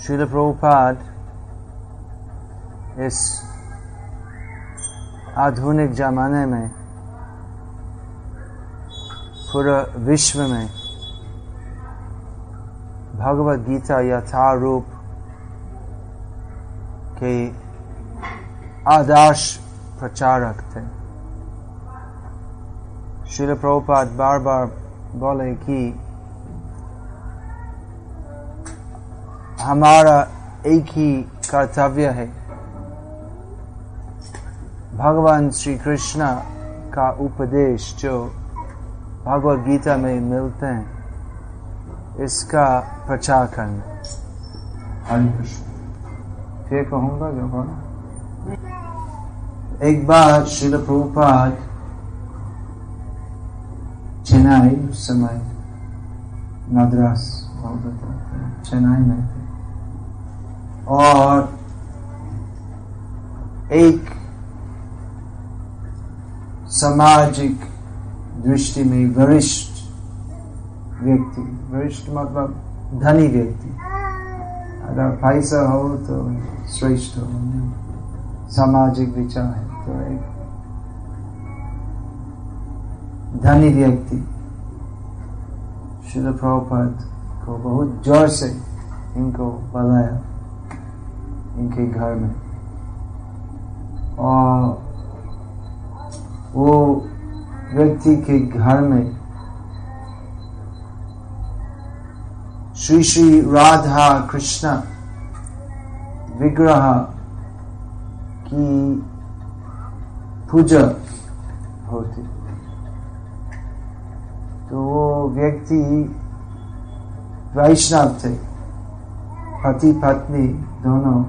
श्रील प्रभुपाद इस आधुनिक जमाने में पूरा विश्व में भगवद गीता यथारूप के आदर्श प्रचारक थे। श्रील प्रभुपाद बार बार बोले कि हमारा एक ही कर्तव्य है, भगवान श्री कृष्ण का उपदेश जो भगवद गीता में मिलते हैं इसका प्रचार करना। हरे कृष्ण। फिर कहूँगा जो बोला। एक बार श्रील प्रभुपाद चेन्नई, उस समय मद्रास चेन्नई में थे, और एक सामाजिक दृष्टि में वरिष्ठ व्यक्ति, वरिष्ठ मतलब धनी व्यक्ति, अगर पैसा हो तो श्रेष्ठ हो, सामाजिक विचार है तो एक धनी व्यक्ति श्रील प्रभुपाद को बहुत जोर से इनको बुलाया इनके घर में, और वो व्यक्ति के घर में श्री श्री राधा कृष्ण विग्रह की पूजा होती। तो वो व्यक्ति वैष्णव थे, पति पत्नी दोनों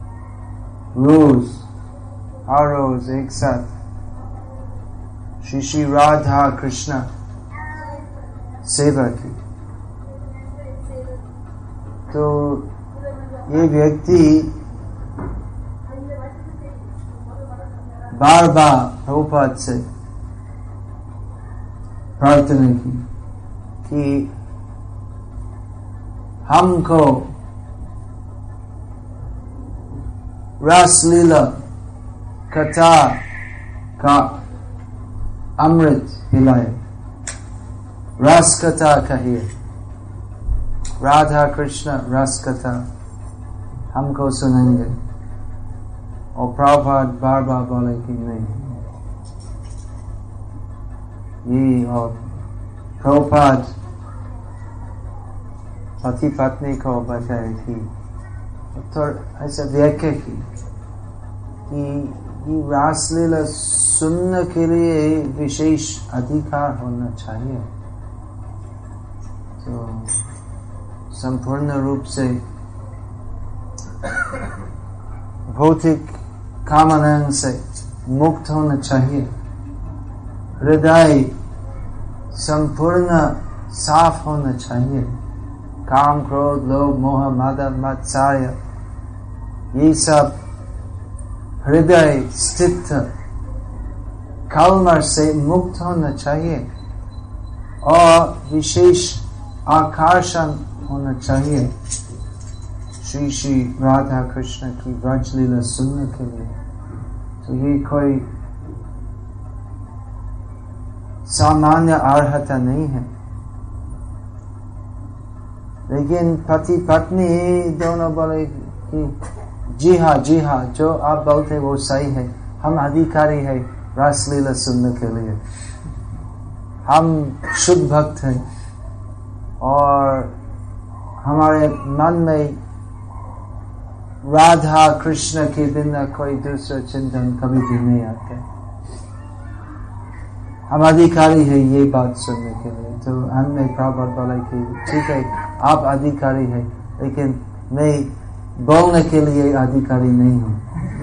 हर रोज एक साथ श्री श्री राधा कृष्ण सेवा की। तो ये व्यक्ति बार बार प्रभुपाद से प्रार्थना की कि हमको रासलीला कथा का अमृत पिलाए, रस कथा कहिए, राधा कृष्ण रस कथा हमको सुनेंगे। और प्रभुपाद बार बार बोले कि नहीं, ये और प्रभुपाद पति पत्नी को बताए कि तो ऐसा व्याख्या की कि ये रासलीला सुनने के लिए विशेष अधिकार होना चाहिए। तो संपूर्ण रूप से भौतिक कामनाओं से मुक्त होना चाहिए, हृदय संपूर्ण साफ होना चाहिए, काम क्रोध लोभ मोह मद मत्सर्य ये सब हृदय स्थित कलमश से मुक्त होना चाहिए, और विशेष आकर्षण होना चाहिए श्री श्री राधा कृष्ण की व्रज लीला सुनने के लिए। तो ये कोई सामान्य अर्हता नहीं है। लेकिन पति पत्नी दोनों बोले कि जी हाँ जो आप बोलते वो सही है, हम अधिकारी है रासलीला सुनने के लिए, हम शुद्ध भक्त हैं और हमारे मन में राधा कृष्ण के बिना कोई दूसरा चिंतन कभी भी नहीं आता, हम अधिकारी है ये बात सुनने के लिए। तो हमने प्रभुपाद बोला कि ठीक है आप अधिकारी है, लेकिन मैं बोलने के लिए अधिकारी नहीं हूँ,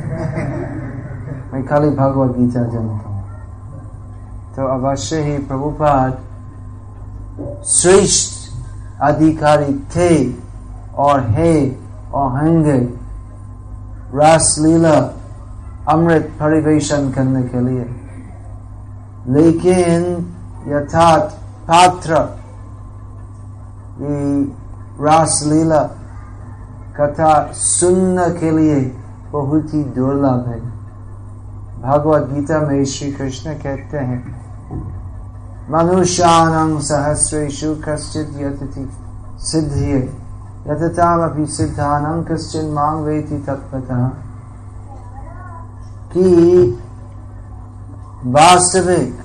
मैं खाली भगवद गीता जानता हूँ। तो अवश्य ही प्रभुपाद श्रेष्ठ अधिकारी थे और है और होंगे रासलीला अमृत परिवेशन करने के लिए। लेकिन यथार्थ पात्र ये रासलीला कथा सुनने के लिए बहुत ही दुर्लभ है। भगवद गीता में श्री कृष्ण कहते हैं, मनुष्याणां सहस्रेषु कश्चित् यतति सिद्धिये यततामपि सिद्धानां कश्चिन् मां वेति तत्त्वतः, कि वास्तविक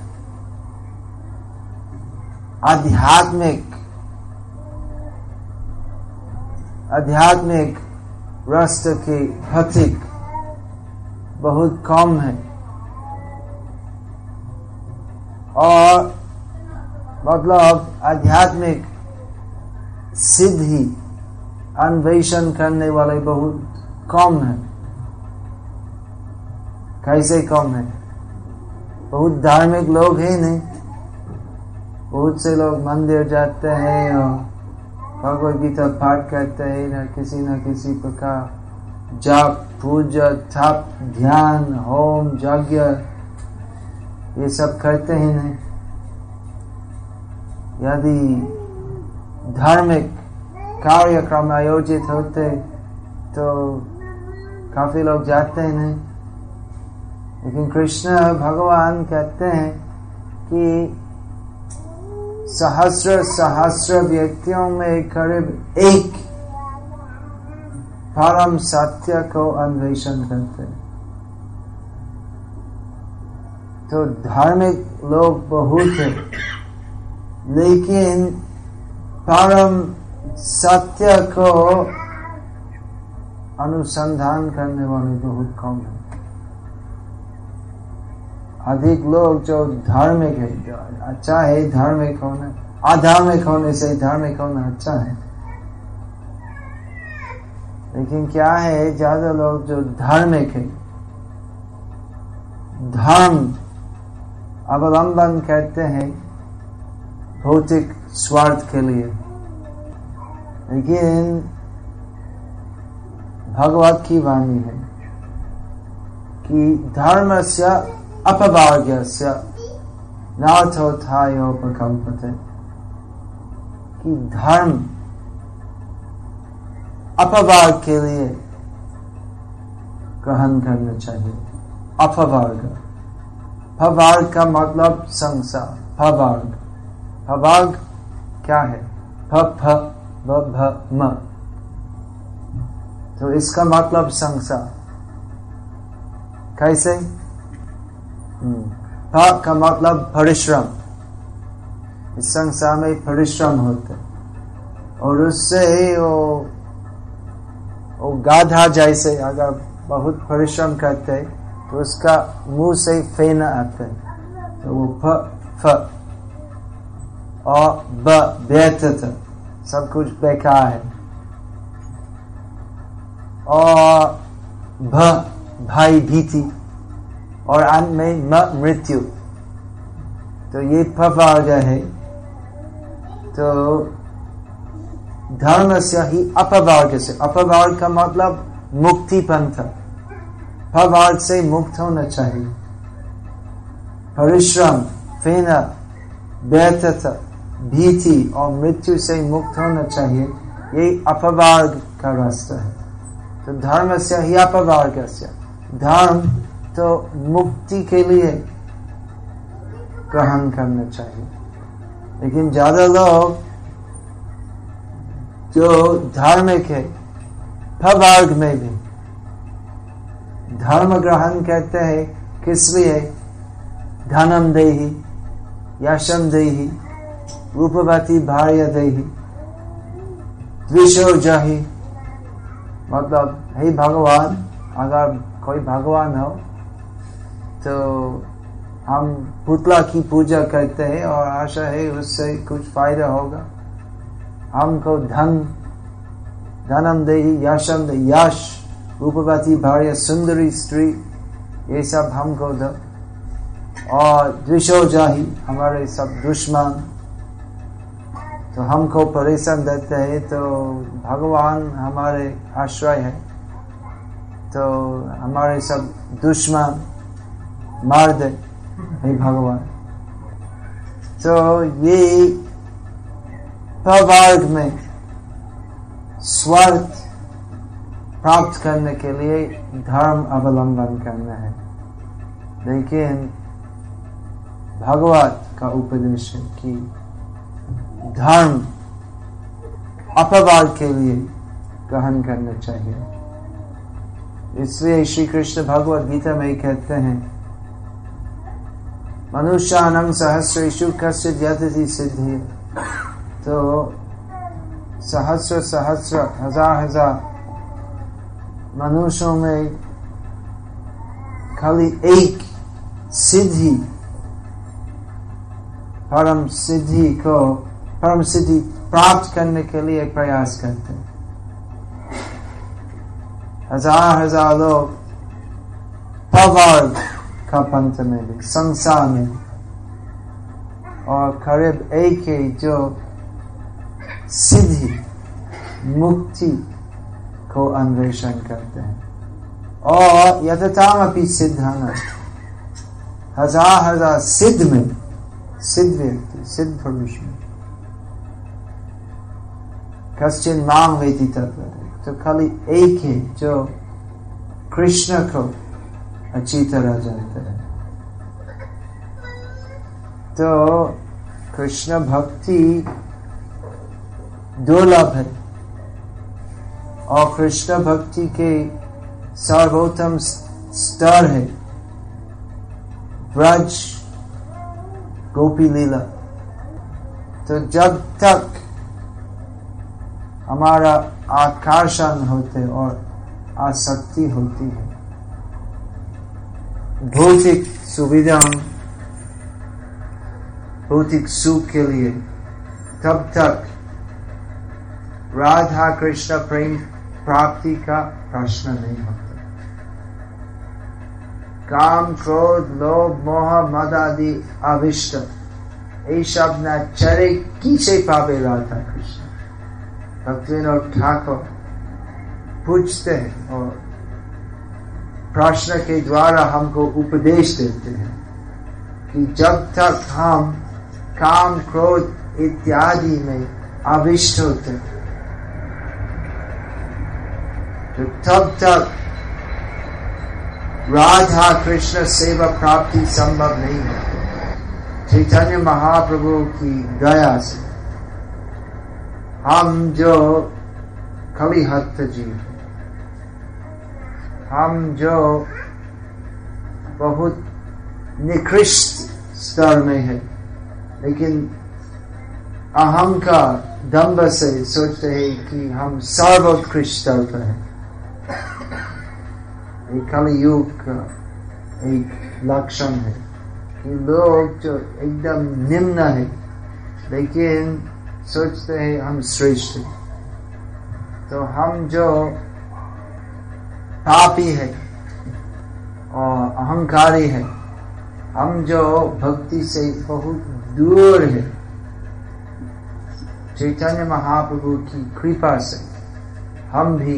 आध्यात्मिक रास्ते के पथिक बहुत कम है, और मतलब आध्यात्मिक सिद्धि अन्वेषण करने वाले बहुत कम है। कैसे कम है? बहुत धार्मिक लोग हैं नहीं, बहुत से लोग मंदिर जाते हैं और भगवद गीता पाठ करते हैं, न किसी प्रकार जाप पूजा तप ध्यान होम यज्ञ ये सब करते हैं नहीं। यदि धार्मिक कार्यक्रम आयोजित होते तो काफी लोग जाते हैं नहीं, लेकिन कृष्ण भगवान कहते हैं कि सहस्र व्यक्तियों में करीब एक परम सत्य को अन्वेषण करते हैं। तो धार्मिक लोग बहुत है, लेकिन परम सत्य को अनुसंधान करने वाले बहुत कम है। अधिक लोग जो धार्मिक है, अच्छा है धार्मिक होना, अधार्मिक होने से धार्मिक होना अच्छा है, लेकिन क्या है ज्यादा लोग जो धार्मिक है, धर्म अवलंबन करते हैं भौतिक स्वार्थ के लिए। लेकिन भगवत की वाणी है कि धर्मस्य अपभाग्यस्य नार्थोत्थायोपकल्पते, कि धर्म अपभाग के लिए ग्रहण करना चाहिए। अपभाग, भवार्ग का मतलब संसार। भवार्ग क्या है? म, तो इसका मतलब संसार। कैसे? भ का मतलब परिश्रम। इस संसार में परिश्रम होते और उससे वो गाधा जैसे अगर बहुत परिश्रम करते तो उसका मुंह से फेना आते, तो वो फ और ब व्यर्थ, सब कुछ बेकार है। और भ भय भीति, और अंत में म मृत्यु। तो ये पवार्ग है। तो धर्म से ही अपवार्ग से, अपवार्ग का मतलब मुक्ति पंथ, पवार्ग से मुक्त होना चाहिए। परिश्रम, फेना, व्यर्थता, भीति और मृत्यु से मुक्त होना चाहिए। ये अपवार्ग का रास्ता है। तो धर्म से ही अपवार्ग से, धर्म तो मुक्ति के लिए ग्रहण करना चाहिए। लेकिन ज्यादा लोग जो धार्मिक है, पवार्ग में भी धर्म ग्रहण करते हैं। किस लिए? धनम देहि, यशम देहि, रूपवती भार्य देहि, द्विषो जहि। मतलब हे भगवान, अगर कोई भगवान हो तो हम पुतला की पूजा करते हैं और आशा है उससे कुछ फायदा होगा। हमको धनम देहि, यशम देहि, यश, रूपवती भार्य, सुंदरी स्त्री, ये सब हमको दो। और द्विषो जाहि, हमारे सब दुश्मन तो हमको परेशान देते हैं। तो भगवान हमारे आश्रय है, तो हमारे सब दुश्मन मार दे हे भगवान। तो ये पवार्ग में स्वार्थ प्राप्त करने के लिए धर्म अवलंबन करना है। लेकिन भगवत का उपदेश है कि धर्म अपवाद के लिए ग्रहण करना चाहिए। इसलिए श्री कृष्ण भगवद गीता में कहते हैं, मनुष्याणां सहस्रेषु कश्चित् यतति सिद्धिः। तो सहस्र सहस्र हजार हजार मनुष्यों में खाली एक सिद्धि, परम सिद्धि प्राप्त करने के लिए प्रयास करते हैं। हजार हजार लोग पवार का पंथ में भी, संसार में, और करीब एक है जो सिद्धि मुक्ति को अन्वेषण करते हैं। और यथामपि सिद्धान, हजार हजार सिद्ध में, सिद्ध व्यक्ति, सिद्ध पुरुष में कश्चिन मां वेति तत्वतः। तो खाली एक है जो कृष्ण को अच्छी तरह जानते हैं। तो कृष्ण भक्ति दुर्लभ है, और कृष्ण भक्ति के सर्वोत्तम स्तर है व्रज गोपी लीला। तो जब तक हमारा आकर्षण होते और आसक्ति होती है भौतिक सुविधाओं, भौतिक सुख के लिए, तब तक राधा कृष्ण प्रेम प्राप्ति का प्रश्न नहीं होता। काम क्रोध लोभ मोह मद आदि अविष्ट ये सब न चरे किसे पावे राधा कृष्ण। भक्तिविनोद ठाकुर पूछते हैं और प्रश्न के द्वारा हमको उपदेश देते हैं कि जब तक हम काम क्रोध इत्यादि में आविष्ट होते हैं तो तब तक राधा कृष्ण सेवा प्राप्ति संभव नहीं है। चैतन्य महाप्रभु की दया से हम जो कलिहत जीव हैं, हम जो बहुत निकृष्ट स्तर में है, लेकिन अहंकार दंभ से सोचते हैं कि हम सर्वोत्कृष्ट स्तर पर हैं। एक कलियुग का एक लक्षण है कि लोग जो एकदम निम्न है लेकिन सोचते हैं हम श्रेष्ठ हैं। तो हम जो पापी है और अहंकारी है, हम जो भक्ति से बहुत दूर है, चैतन्य महाप्रभु की कृपा से हम भी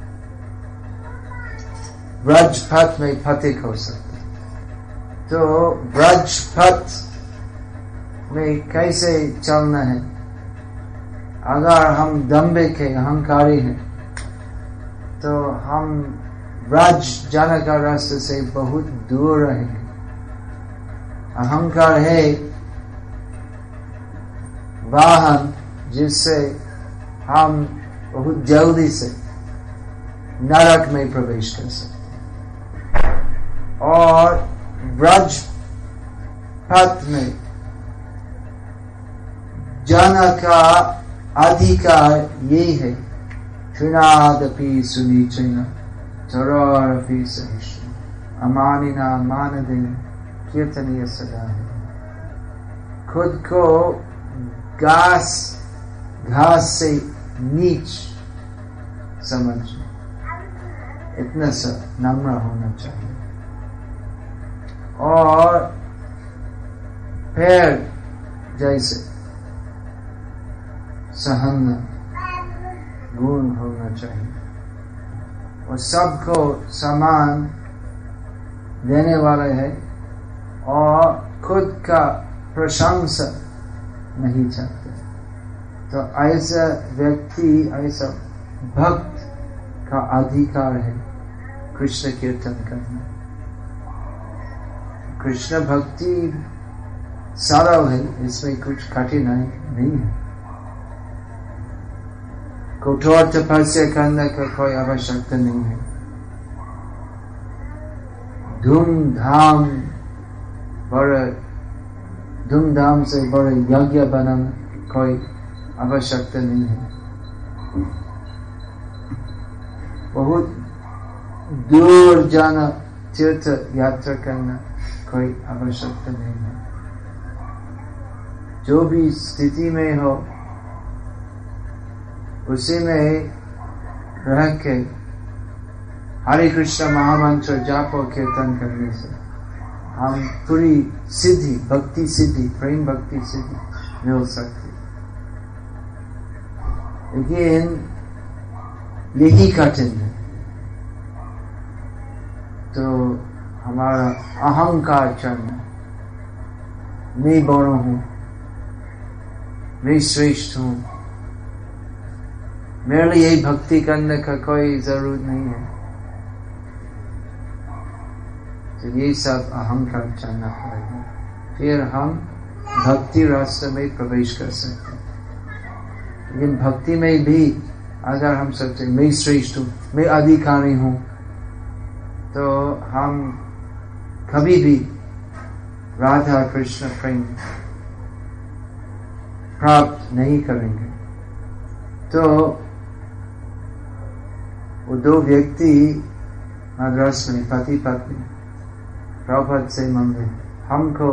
ब्रज पथ में पथिक हो सकते। तो ब्रज पथ में कैसे चलना है? अगर हम दंभिक है, अहंकारी हैं, तो हम ब्रज जाने का रास्ते से बहुत दूर रहेंगे। अहंकार है वाहन जिससे हम बहुत जल्दी से नरक में प्रवेश कर सकते। और ब्रज पथ में जाना का अधिकार यही है, तृणादपि सुनीचेन चरोरपि सहिष्णु अमानिना मानदेन कीर्तनीय सदा है। खुद को घास से नीच समझ, इतना सा नम्र होना चाहिए। और पैर जैसे सहन गुण होना चाहिए और सबको समान देने वाले है और खुद का प्रशंसा नहीं चाहते। तो ऐसा व्यक्ति, ऐसा भक्त का अधिकार है कृष्ण कीर्तन करना। कृष्ण भक्ति सरल है, इसमें कुछ कठिनाई नहीं है। कठोर तपस्या करने का कोई आवश्यकता नहीं है। धूमधाम से बड़े यज्ञ बनाना कोई आवश्यकता नहीं है। बहुत दूर जाना, तीर्थ यात्रा करना कोई आवश्यकता नहीं है। जो भी स्थिति में हो उसी में रह के हरे कृष्ण महामंत्र जाप और कीर्तन करने से हम पूरी सिद्धि, भक्ति सिद्धि, प्रेम भक्ति सिद्धि मिल सकती। लेकिन यही कठिन है। तो हमारा अहंकार चढ़ना, मैं बड़ा हूं, मैं श्रेष्ठ हूं, मेरे लिए भक्ति करने का कोई जरूरत नहीं है। तो ये सब अहंकार चढ़ना पड़ेगा, फिर हम भक्ति रास्ते में प्रवेश कर सकते हैं। लेकिन भक्ति में भी अगर हम सोचते मैं श्रेष्ठ हूं, मैं अधिकारी हूं, तो हम कभी भी राधा कृष्ण प्रेम प्राप्त नहीं करेंगे। तो वो दो व्यक्ति मद्रास में पति पत्नी प्रभुपाद से मांगे, हमको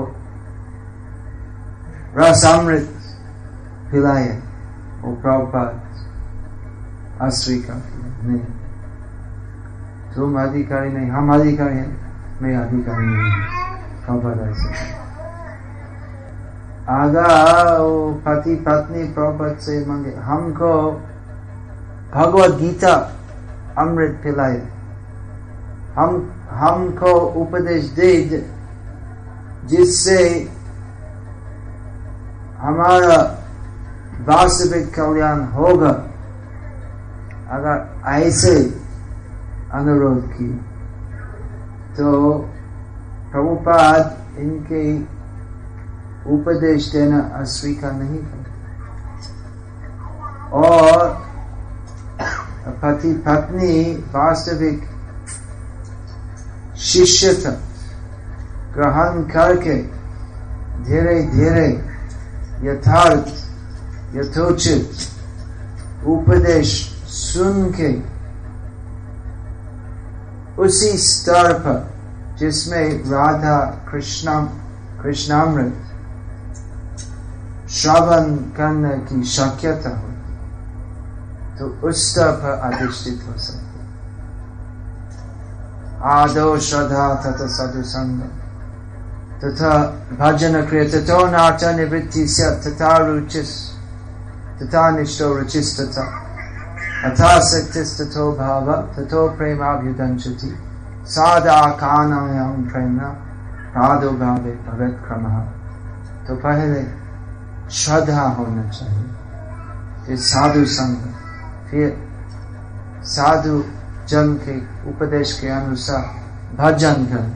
रसामृत पिलाए। वो प्रभुपाद अस्वीकार किया, नहीं, तुम अधिकारी नहीं, हम अधिकारी हैं, मैं अधिकारी नहीं। प्रभुपाद ऐसे आगा वो पति पत्नी प्रभुपाद से मांगे, हमको भगवत गीता अमृत पिलाए, हमको उपदेश दे जिससे हमारा वास्तविक कल्याण होगा। अगर ऐसे अनुरोध की तो प्रभुपाद इनके उपदेश देना अस्वीकार नहीं करते। और पति पत्नी वास्तविक शिष्यता ग्रहण करके धीरे धीरे यथोचित उपदेश सुन के उसी स्तर पर जिसमें राधा कृष्णामृत श्रवण करने की शक्यता हो, तो उस स्तर पर अधिष्ठित हो सकते। आदो श्रद्धा तथा साधु संग तथा भजन क्रिय तथो नाच निवृत्ति तथा रुचिस तथा निष्ठो रुचिस तथा शक्तिस तथो भाव तथो प्रेमाभ्युदंशति साधा कानयं प्रेम प्रादुर्भावे भगत क्रमः। तो पहले श्रद्धा होना चाहिए, फिर साधु संग, फिर साधु जन के उपदेश के अनुसार भजन करना।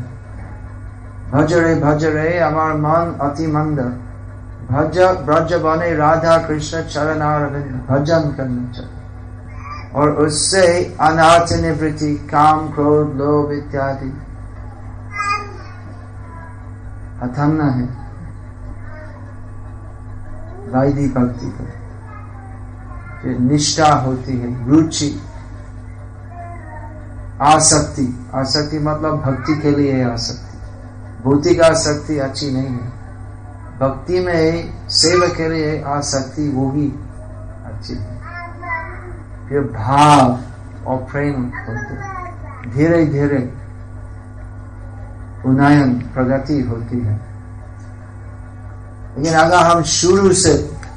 भज रे हमार मन अति मंद, भज ब्रज बने राधा कृष्ण चरणारविंद, भजन करना चाहिए। और उससे अनाथ निवृत्ति, काम क्रोध लोभ इत्यादि हटाना है। वैदिक भक्ति को फिर निष्ठा होती है, रुचि, आसक्ति मतलब भक्ति के लिए आसक्ति। भौतिक आसक्ति अच्छी नहीं है, भक्ति में सेवा के लिए आसक्ति वो ही अच्छी है। फिर भाव और प्रेम होते, धीरे धीरे उन्नयन प्रगति होती है। लेकिन अगर हम शुरू से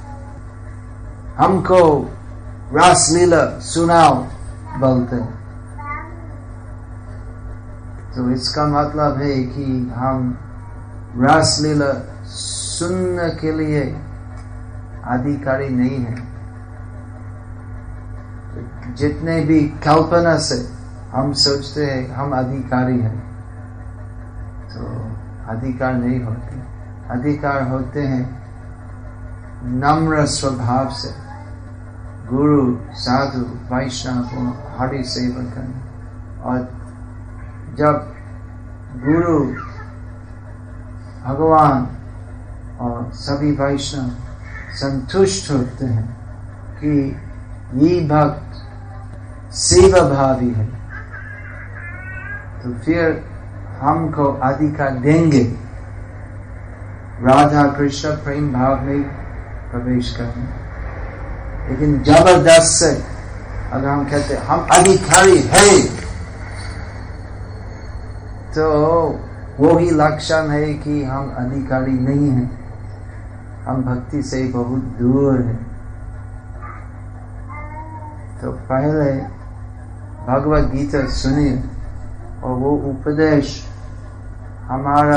हमको रासलीला सुनाओ बोलते, तो इसका मतलब है कि हम रासलीला सुनने के लिए अधिकारी नहीं है। जितने भी कल्पना से हम सोचते हैं हम अधिकारी हैं, तो अधिकार नहीं होते। अधिकार होते हैं नम्र स्वभाव से गुरु, साधु, वैष्णव, हरि सेवा करना। और जब गुरु, भगवान और सभी वैष्णव संतुष्ट होते हैं कि ये भक्त सेवा भावी है, तो फिर हमको अधिकार देंगे राधा कृष्ण प्रेम भाव में प्रवेश करने। लेकिन जबरदस्त से अगर हम कहते हम अधिकारी है, तो वो ही लक्षण है कि हम अधिकारी नहीं हैं, हम भक्ति से बहुत दूर हैं। तो पहले भगवद गीता सुनिए और वो उपदेश हमारा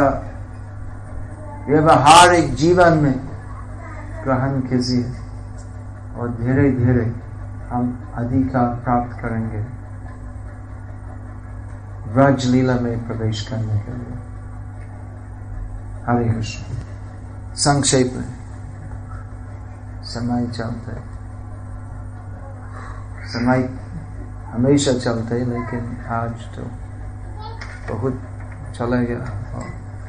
व्यवहारिक जीवन में ग्रहण कीजिए, और धीरे धीरे हम अधिकार प्राप्त करेंगे व्रज लीला में प्रवेश करने के लिए। हरे कृष्ण। संक्षेप में समय चलते, समय हमेशा चलते, लेकिन आज तो बहुत चला गया।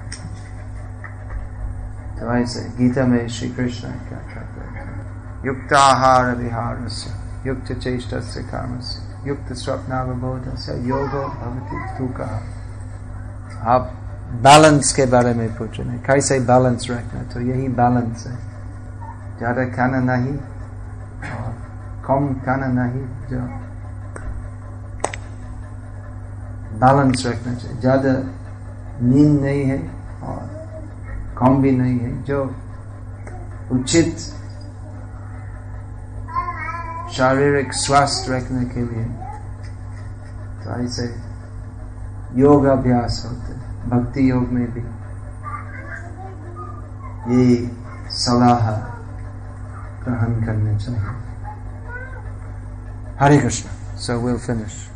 तो ऐसे गीता में श्री कृष्ण क्या कहते हैं? युक्त आहार विहारस्य, युक्त चेष्टस्य कर्मस्य, युक्त स्वप्नावबोधस्य योगो भवति तुकः। आप बैलेंस के बारे में पूछ रहे हैं, कैसे बैलेंस रखना? तो यही बैलेंस है, ज्यादा खाना नहीं और कम खाना नहीं, जो बैलेंस रखना चाहिए। ज्यादा नींद नहीं है और कम भी नहीं है, जो उचित शारीरिक स्वास्थ्य रखने के लिए। तो ऐसे योग अभ्यास होते, भक्ति योग में भी ये सलाह ग्रहण करने चाहिए। Hare Krishna. So we'll finish.